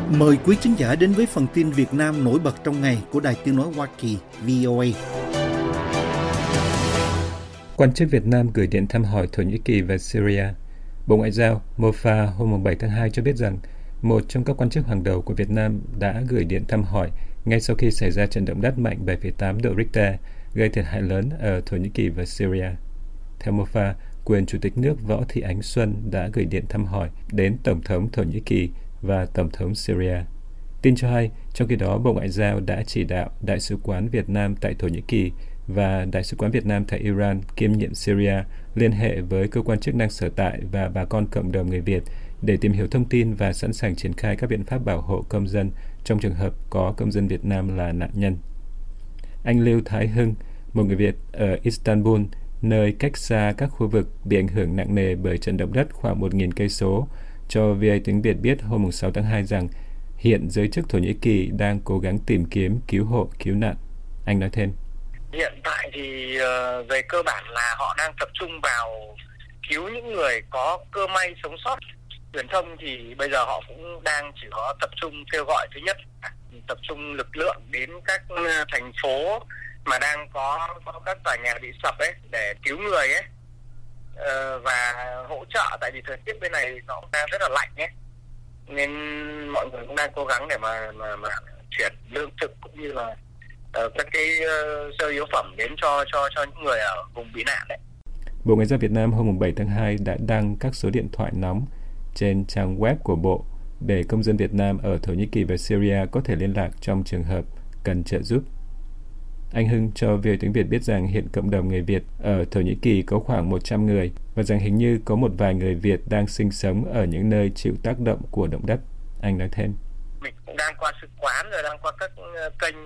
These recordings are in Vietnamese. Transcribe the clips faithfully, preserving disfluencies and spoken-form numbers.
Mời quý khán giả đến với phần tin Việt Nam nổi bật trong ngày của Đài Tiếng nói Hoa Kỳ vê o a. Quan chức Việt Nam gửi điện thăm hỏi Thổ Nhĩ Kỳ và Syria. Bộ Ngoại giao Mofa hôm bảy tháng hai cho biết rằng một trong các quan chức hàng đầu của Việt Nam đã gửi điện thăm hỏi ngay sau khi xảy ra trận động đất mạnh bảy phẩy tám độ Richter gây thiệt hại lớn ở Thổ Nhĩ Kỳ và Syria. Theo Mofa, quyền Chủ tịch nước Võ Thị Ánh Xuân đã gửi điện thăm hỏi đến Tổng thống Thổ Nhĩ Kỳ và Tổng thống Syria. Tin cho hay, trong khi đó Bộ Ngoại giao đã chỉ đạo Đại sứ quán Việt Nam tại Thổ Nhĩ Kỳ và Đại sứ quán Việt Nam tại Iran kiêm nhiệm Syria liên hệ với cơ quan chức năng sở tại và bà con cộng đồng người Việt để tìm hiểu thông tin và sẵn sàng triển khai các biện pháp bảo hộ công dân trong trường hợp có công dân Việt Nam là nạn nhân. Anh Lưu Thái Hưng, một người Việt ở Istanbul, nơi cách xa các khu vực bị ảnh hưởng nặng nề bởi trận động đất khoảng một nghìn cây số, cho vê o a tiếng Việt biết hôm sáu tháng hai rằng hiện giới chức Thổ Nhĩ Kỳ đang cố gắng tìm kiếm, cứu hộ, cứu nạn. Anh nói thêm. Hiện tại thì uh, về cơ bản là họ đang tập trung vào cứu những người có cơ may sống sót. Truyền thông thì bây giờ họ cũng đang chỉ có tập trung kêu gọi, thứ nhất tập trung lực lượng đến các thành phố mà đang có, có các tòa nhà bị sập ấy để cứu người ấy, uh, và hỗ trợ, tại vì thời tiết bên này nó cũng đang rất là lạnh ấy, nên mọi người cũng đang cố gắng để mà mà, mà chuyển lương thực cũng như là uh, các cái uh, sơ yếu phẩm đến cho cho cho những người ở vùng bị nạn đấy. Bộ Ngoại giao Việt Nam hôm bảy tháng hai đã đăng các số điện thoại nóng trên trang web của Bộ để công dân Việt Nam ở Thổ Nhĩ Kỳ và Syria có thể liên lạc trong trường hợp cần trợ giúp. Anh Hưng cho vê o a tiếng Việt biết rằng hiện cộng đồng người Việt ở Thổ Nhĩ Kỳ có khoảng một trăm người và rằng hình như có một vài người Việt đang sinh sống ở những nơi chịu tác động của động đất. Anh nói thêm. Mình cũng đang qua sứ quán rồi đang qua các kênh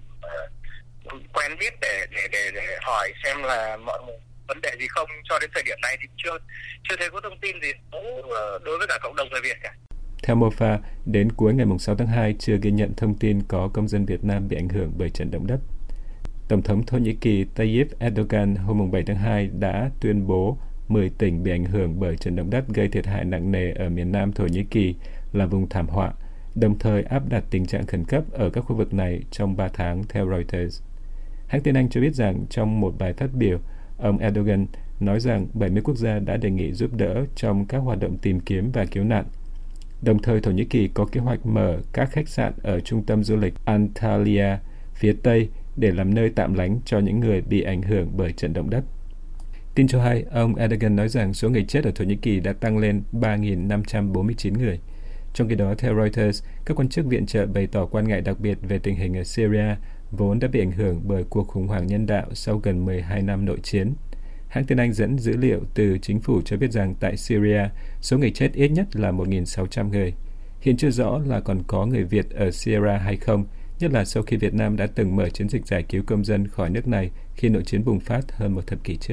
uh, quen biết để, để để để hỏi xem là mọi người vấn đề gì không. Cho đến thời điểm này thì chưa chưa thấy có thông tin gì đối với cả cộng đồng người Việt cả. Theo Mofa, đến cuối ngày sáu tháng hai chưa ghi nhận thông tin có công dân Việt Nam bị ảnh hưởng bởi trận động đất. Tổng thống Thổ Nhĩ Kỳ Tayyip Erdogan hôm bảy tháng hai đã tuyên bố mười tỉnh bị ảnh hưởng bởi trận động đất gây thiệt hại nặng nề ở miền nam Thổ Nhĩ Kỳ là vùng thảm họa, đồng thời áp đặt tình trạng khẩn cấp ở các khu vực này trong ba tháng theo Reuters. Hãng tin Anh cho biết rằng trong một bài phát biểu, ông Erdogan nói rằng bảy mươi quốc gia đã đề nghị giúp đỡ trong các hoạt động tìm kiếm và cứu nạn. Đồng thời Thổ Nhĩ Kỳ có kế hoạch mở các khách sạn ở trung tâm du lịch Antalya phía Tây để làm nơi tạm lánh cho những người bị ảnh hưởng bởi trận động đất. Tin cho hay, ông Erdogan nói rằng số người chết ở Thổ Nhĩ Kỳ đã tăng lên ba nghìn năm trăm bốn mươi chín người. Trong khi đó, theo Reuters, các quan chức viện trợ bày tỏ quan ngại đặc biệt về tình hình ở Syria, vốn đã bị ảnh hưởng bởi cuộc khủng hoảng nhân đạo sau gần mười hai năm nội chiến. Hãng tin Anh dẫn dữ liệu từ chính phủ cho biết rằng tại Syria, số người chết ít nhất là một nghìn sáu trăm người. Hiện chưa rõ là còn có người Việt ở Syria hay không, nhất là sau khi Việt Nam đã từng mở chiến dịch giải cứu công dân khỏi nước này khi nội chiến bùng phát hơn một thập kỷ trước.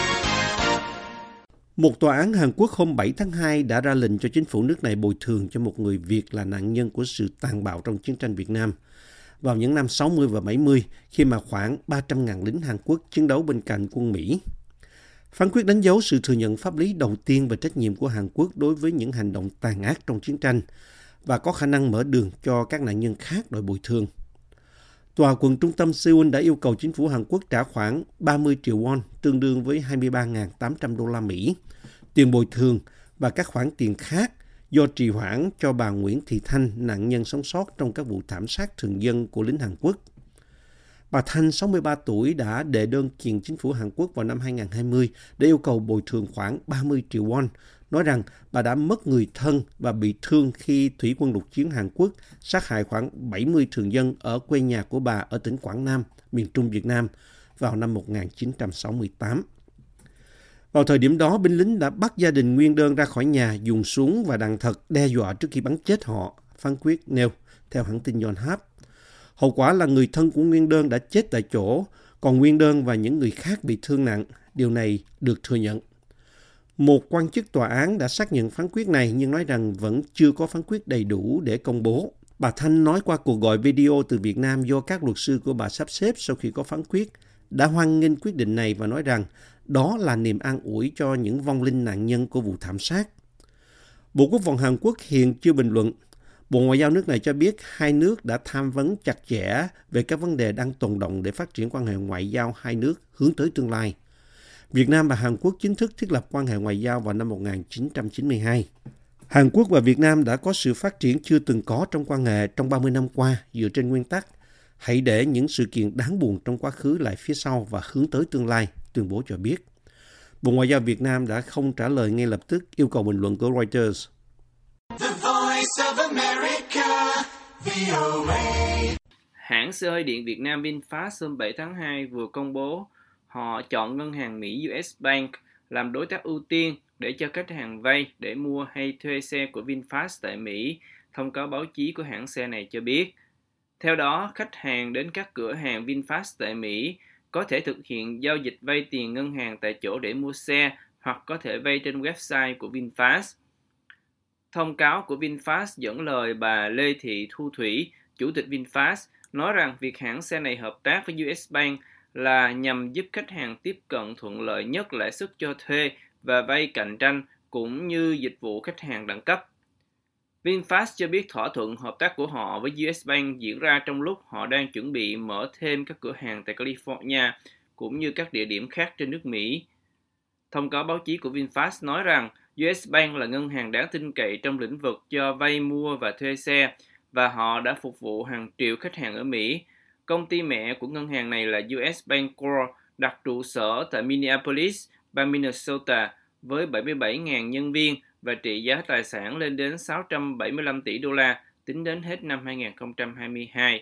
Một tòa án Hàn Quốc hôm bảy tháng hai đã ra lệnh cho chính phủ nước này bồi thường cho một người Việt là nạn nhân của sự tàn bạo trong chiến tranh Việt Nam vào những năm sáu mươi và bảy mươi, khi mà khoảng ba trăm nghìn lính Hàn Quốc chiến đấu bên cạnh quân Mỹ. Phán quyết đánh dấu sự thừa nhận pháp lý đầu tiên về trách nhiệm của Hàn Quốc đối với những hành động tàn ác trong chiến tranh và có khả năng mở đường cho các nạn nhân khác đòi bồi thường. Tòa quận trung tâm Seoul đã yêu cầu chính phủ Hàn Quốc trả khoảng ba mươi triệu won, tương đương với hai mươi ba nghìn tám trăm đô la Mỹ, tiền bồi thường và các khoản tiền khác do trì hoãn cho bà Nguyễn Thị Thanh, nạn nhân sống sót trong các vụ thảm sát thường dân của lính Hàn Quốc. Bà Thanh, sáu mươi ba tuổi, đã đệ đơn kiện chính phủ Hàn Quốc vào năm hai nghìn không trăm hai mươi để yêu cầu bồi thường khoảng ba mươi triệu won, nói rằng bà đã mất người thân và bị thương khi thủy quân lục chiến Hàn Quốc sát hại khoảng bảy mươi thường dân ở quê nhà của bà ở tỉnh Quảng Nam, miền Trung Việt Nam vào năm một nghìn chín trăm sáu mươi tám. Vào thời điểm đó, binh lính đã bắt gia đình nguyên đơn ra khỏi nhà, dùng súng và đạn thật đe dọa trước khi bắn chết họ, phán quyết nêu, theo hãng tin Yonhap. Hậu quả là người thân của nguyên đơn đã chết tại chỗ, còn nguyên đơn và những người khác bị thương nặng. Điều này được thừa nhận. Một quan chức tòa án đã xác nhận phán quyết này nhưng nói rằng vẫn chưa có phán quyết đầy đủ để công bố. Bà Thanh nói qua cuộc gọi video từ Việt Nam do các luật sư của bà sắp xếp sau khi có phán quyết, đã hoan nghênh quyết định này và nói rằng đó là niềm an ủi cho những vong linh nạn nhân của vụ thảm sát. Bộ Quốc phòng Hàn Quốc hiện chưa bình luận. Bộ Ngoại giao nước này cho biết hai nước đã tham vấn chặt chẽ về các vấn đề đang tồn đọng để phát triển quan hệ ngoại giao hai nước hướng tới tương lai. Việt Nam và Hàn Quốc chính thức thiết lập quan hệ ngoại giao vào năm một nghìn chín trăm chín mươi hai. Hàn Quốc và Việt Nam đã có sự phát triển chưa từng có trong quan hệ trong ba mươi năm qua dựa trên nguyên tắc hãy để những sự kiện đáng buồn trong quá khứ lại phía sau và hướng tới tương lai, tuyên bố cho biết. Bộ Ngoại giao Việt Nam đã không trả lời ngay lập tức yêu cầu bình luận của Reuters. The Voice of America, vê o a. Hãng xe hơi điện Việt Nam VinFast hôm bảy tháng hai vừa công bố họ chọn ngân hàng Mỹ u ét Bank làm đối tác ưu tiên để cho khách hàng vay để mua hay thuê xe của VinFast tại Mỹ, thông cáo báo chí của hãng xe này cho biết. Theo đó, khách hàng đến các cửa hàng VinFast tại Mỹ có thể thực hiện giao dịch vay tiền ngân hàng tại chỗ để mua xe hoặc có thể vay trên website của VinFast. Thông cáo của VinFast dẫn lời bà Lê Thị Thu Thủy, Chủ tịch VinFast, nói rằng việc hãng xe này hợp tác với u ét Bank là nhằm giúp khách hàng tiếp cận thuận lợi nhất lãi suất cho thuê và vay cạnh tranh cũng như dịch vụ khách hàng đẳng cấp. VinFast cho biết thỏa thuận hợp tác của họ với u ét Bank diễn ra trong lúc họ đang chuẩn bị mở thêm các cửa hàng tại California cũng như các địa điểm khác trên nước Mỹ. Thông cáo báo chí của VinFast nói rằng u ét Bank là ngân hàng đáng tin cậy trong lĩnh vực cho vay mua và thuê xe và họ đã phục vụ hàng triệu khách hàng ở Mỹ. Công ty mẹ của ngân hàng này là u ét Bancorp đặt trụ sở tại Minneapolis, bang Minnesota với bảy mươi bảy nghìn nhân viên và trị giá tài sản lên đến sáu trăm bảy mươi lăm tỷ đô la tính đến hết năm hai nghìn không trăm hai mươi hai.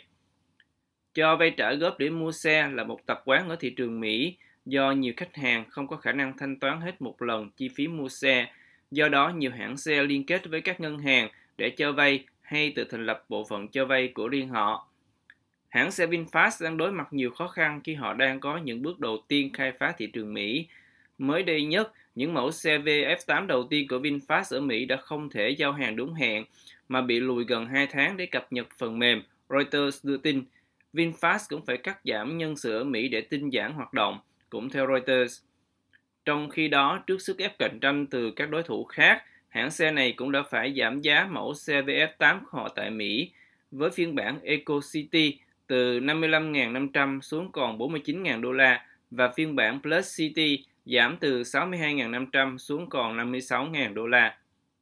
Cho vay trả góp để mua xe là một tập quán ở thị trường Mỹ do nhiều khách hàng không có khả năng thanh toán hết một lần chi phí mua xe. Do đó, nhiều hãng xe liên kết với các ngân hàng để cho vay hay tự thành lập bộ phận cho vay của riêng họ. Hãng xe VinFast đang đối mặt nhiều khó khăn khi họ đang có những bước đầu tiên khai phá thị trường Mỹ. Mới đây nhất, những mẫu xe vê ép tám đầu tiên của VinFast ở Mỹ đã không thể giao hàng đúng hẹn mà bị lùi gần hai tháng để cập nhật phần mềm, Reuters đưa tin. VinFast cũng phải cắt giảm nhân sự ở Mỹ để tinh giản hoạt động, cũng theo Reuters. Trong khi đó, trước sức ép cạnh tranh từ các đối thủ khác, hãng xe này cũng đã phải giảm giá mẫu xe vê ép tám của họ tại Mỹ, với phiên bản EcoCity từ năm mươi lăm nghìn năm trăm xuống còn bốn mươi chín nghìn đô la và phiên bản Plus City giảm từ sáu mươi hai nghìn năm trăm xuống còn năm mươi sáu nghìn đô la.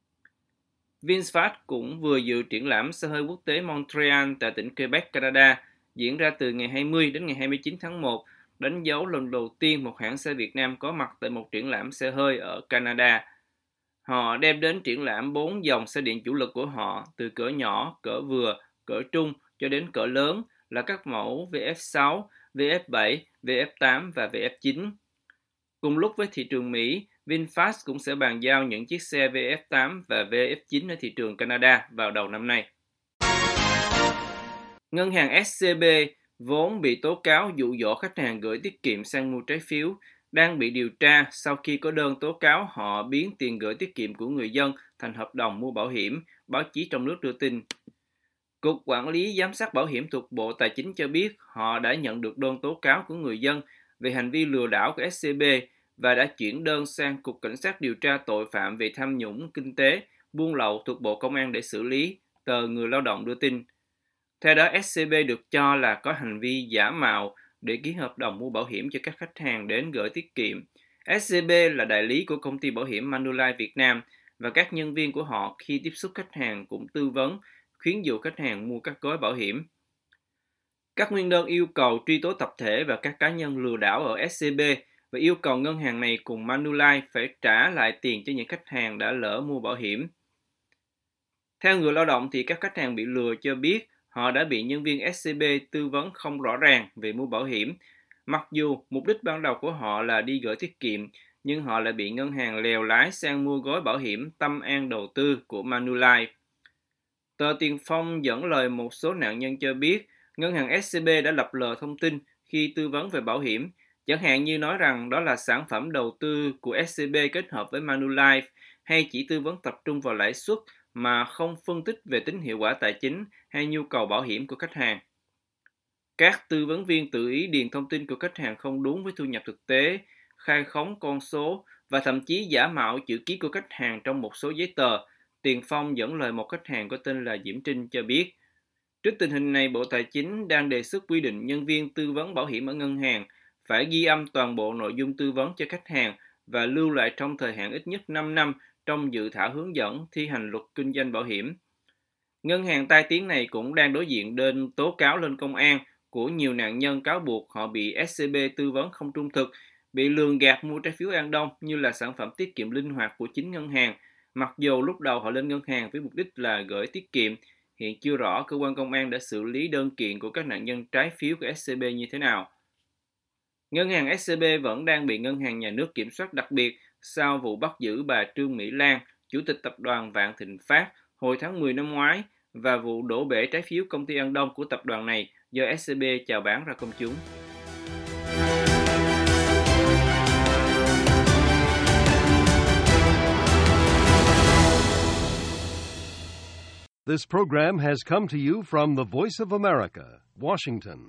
VinFast cũng vừa dự triển lãm xe hơi quốc tế Montreal tại tỉnh Quebec, Canada, diễn ra từ ngày hai mươi đến ngày hai mươi chín tháng một, đánh dấu lần đầu tiên một hãng xe Việt Nam có mặt tại một triển lãm xe hơi ở Canada. Họ đem đến triển lãm bốn dòng xe điện chủ lực của họ, từ cỡ nhỏ, cỡ vừa, cỡ trung cho đến cỡ lớn là các mẫu vê ép sáu, vê ép bảy, vê ép tám và vê ép chín. Cùng lúc với thị trường Mỹ, VinFast cũng sẽ bàn giao những chiếc xe vê ép tám và vê ép chín ở thị trường Canada vào đầu năm nay. Ngân hàng ét xê bê vốn bị tố cáo dụ dỗ khách hàng gửi tiết kiệm sang mua trái phiếu, đang bị điều tra sau khi có đơn tố cáo họ biến tiền gửi tiết kiệm của người dân thành hợp đồng mua bảo hiểm, báo chí trong nước đưa tin. Cục Quản lý Giám sát Bảo hiểm thuộc Bộ Tài chính cho biết họ đã nhận được đơn tố cáo của người dân về hành vi lừa đảo của ét xê bê và đã chuyển đơn sang Cục Cảnh sát điều tra tội phạm về tham nhũng kinh tế, buôn lậu thuộc Bộ Công an để xử lý, tờ Người Lao động đưa tin. Theo đó, ét xê bê được cho là có hành vi giả mạo để ký hợp đồng mua bảo hiểm cho các khách hàng đến gửi tiết kiệm. ét xê bê là đại lý của công ty bảo hiểm Manulife Việt Nam và các nhân viên của họ khi tiếp xúc khách hàng cũng tư vấn, khuyến dụ khách hàng mua các gói bảo hiểm. Các nguyên đơn yêu cầu truy tố tập thể và các cá nhân lừa đảo ở ét xê bê và yêu cầu ngân hàng này cùng Manulife phải trả lại tiền cho những khách hàng đã lỡ mua bảo hiểm. Theo Người Lao động thì các khách hàng bị lừa cho biết họ đã bị nhân viên ét xê bê tư vấn không rõ ràng về mua bảo hiểm. Mặc dù mục đích ban đầu của họ là đi gửi tiết kiệm, nhưng họ lại bị ngân hàng lèo lái sang mua gói bảo hiểm Tâm An Đầu tư của Manulife. Tờ Tiền Phong dẫn lời một số nạn nhân cho biết, ngân hàng ét xê bê đã lập lờ thông tin khi tư vấn về bảo hiểm, chẳng hạn như nói rằng đó là sản phẩm đầu tư của ét xê bê kết hợp với Manulife, hay chỉ tư vấn tập trung vào lãi suất mà không phân tích về tính hiệu quả tài chính hay nhu cầu bảo hiểm của khách hàng. Các tư vấn viên tự ý điền thông tin của khách hàng không đúng với thu nhập thực tế, khai khống con số và thậm chí giả mạo chữ ký của khách hàng trong một số giấy tờ, Tiền Phong dẫn lời một khách hàng có tên là Diễm Trinh cho biết. Trước tình hình này, Bộ Tài chính đang đề xuất quy định nhân viên tư vấn bảo hiểm ở ngân hàng phải ghi âm toàn bộ nội dung tư vấn cho khách hàng và lưu lại trong thời hạn ít nhất năm năm trong dự thảo hướng dẫn thi hành luật kinh doanh bảo hiểm. Ngân hàng tai tiếng này cũng đang đối diện đơn tố cáo lên công an của nhiều nạn nhân cáo buộc họ bị ét xê bê tư vấn không trung thực, bị lường gạt mua trái phiếu An Đông như là sản phẩm tiết kiệm linh hoạt của chính ngân hàng, mặc dù lúc đầu họ lên ngân hàng với mục đích là gửi tiết kiệm. Hiện chưa rõ cơ quan công an đã xử lý đơn kiện của các nạn nhân trái phiếu của ét xê bê như thế nào. Ngân hàng ét xê bê vẫn đang bị Ngân hàng Nhà nước kiểm soát đặc biệt sau vụ bắt giữ bà Trương Mỹ Lan, chủ tịch tập đoàn Vạn Thịnh Phát hồi tháng mười năm ngoái, và vụ đổ bể trái phiếu công ty An Đông của tập đoàn này do ét xê bê chào bán ra công chúng. This program has come to you from the Voice of America, Washington.